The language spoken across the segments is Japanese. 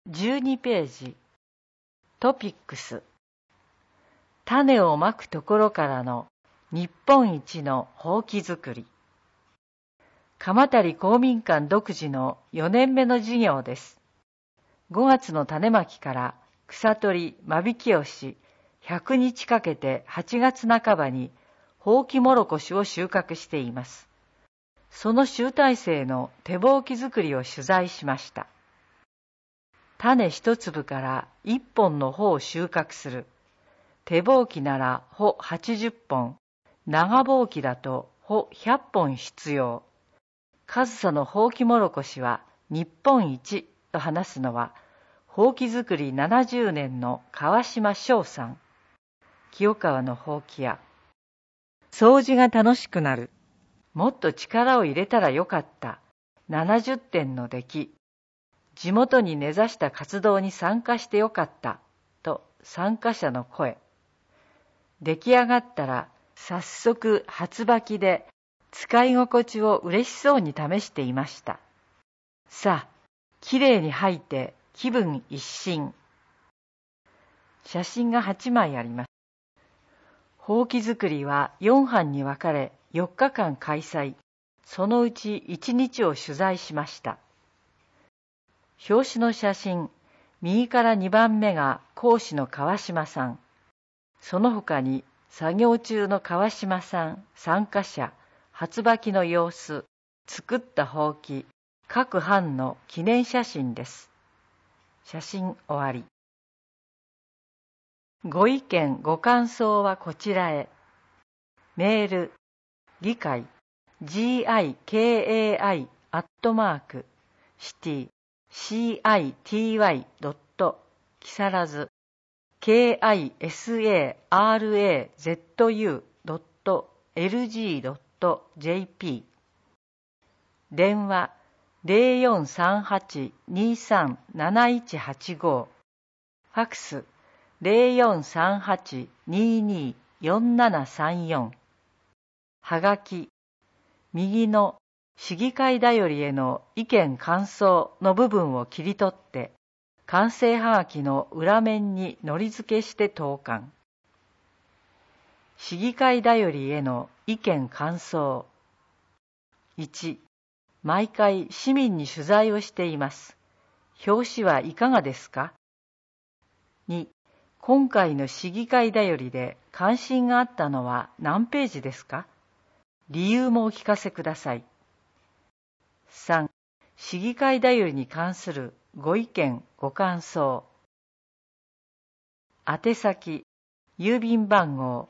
12ページ。トピックス。種をまくところからの日本一のほうき作り。鎌足公民館独自の4年目の授業です。5月の種まきから草取り、間引きをし、100日かけて8月半ばにほうきもろこしを収穫しています。その集大成の手ほうき作りを取材しました。種一粒から1本の穂を収穫する。手ほうきなら穂80本、長ほうきだと穂100本必要。上総のほうきもろこしは日本一と話すのは、ほうき作り70年の川島翔さん。清川のほうき屋。掃除が楽しくなる。もっと力を入れたらよかった。70点の出来。地元に根ざした活動に参加してよかった。と参加者の声。出来上がったら早速初履きで使い心地を嬉しそうに試していました。さあ、きれいに履いて気分一新。写真が8枚あります。ほうき作りは4班に分かれ4日間開催。そのうち1日を取材しました。表紙の写真、右から2番目が講師の川島さん。その他に作業中の川島さん、参加者、初履きの様子、作ったほうき、各班の記念写真です。写真終わり。ご意見ご感想はこちらへ。メール、議会、gikai@city.city. 木更津 kisarazu.lg.jp 電話 0438-23-7185 ファクス 0438-22-4734 はがき右の市議会だよりへの意見感想の部分を切り取って完成はがきの裏面に糊付けして投函。市議会だよりへの意見感想。1、毎回市民に取材をしています。表紙はいかがですか？ 2、今回の市議会だよりで関心があったのは何ページですか？理由もお聞かせください。3、市議会だよりに関するご意見ご感想。宛先、郵便番号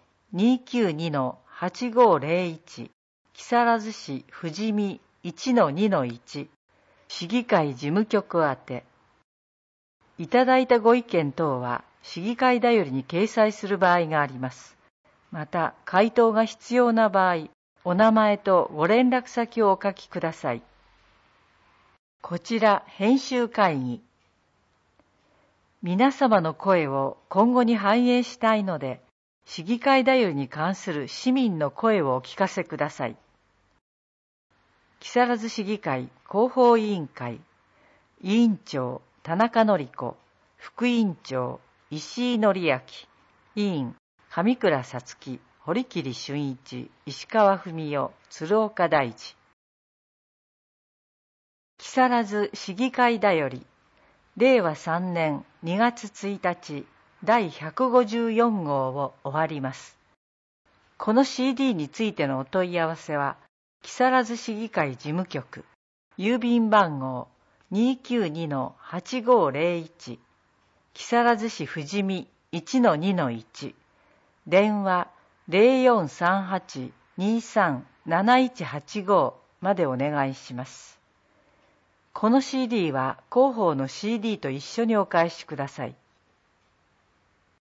292-8501 木更津市富士見 1-2-1 市議会事務局宛て。いただいたご意見等は市議会だよりに掲載する場合があります。また、回答が必要な場合、お名前とご連絡先をお書きください。こちら編集会議。皆様の声を今後に反映したいので、市議会だよりに関する市民の声をお聞かせください。木更津市議会広報委員会、委員長田中典子、副委員長石井紀明、委員上倉さつき、堀切俊一、石川文代、鶴岡大二。木更津市議会だより、令和3年2月1日第154号を終わります。この CD についてのお問い合わせは、木更津市議会事務局、郵便番号 292-8501 木更津市富士見 1-2-1 電話 0438-23-7185 までお願いします。この CD は広報の CD と一緒にお返しください。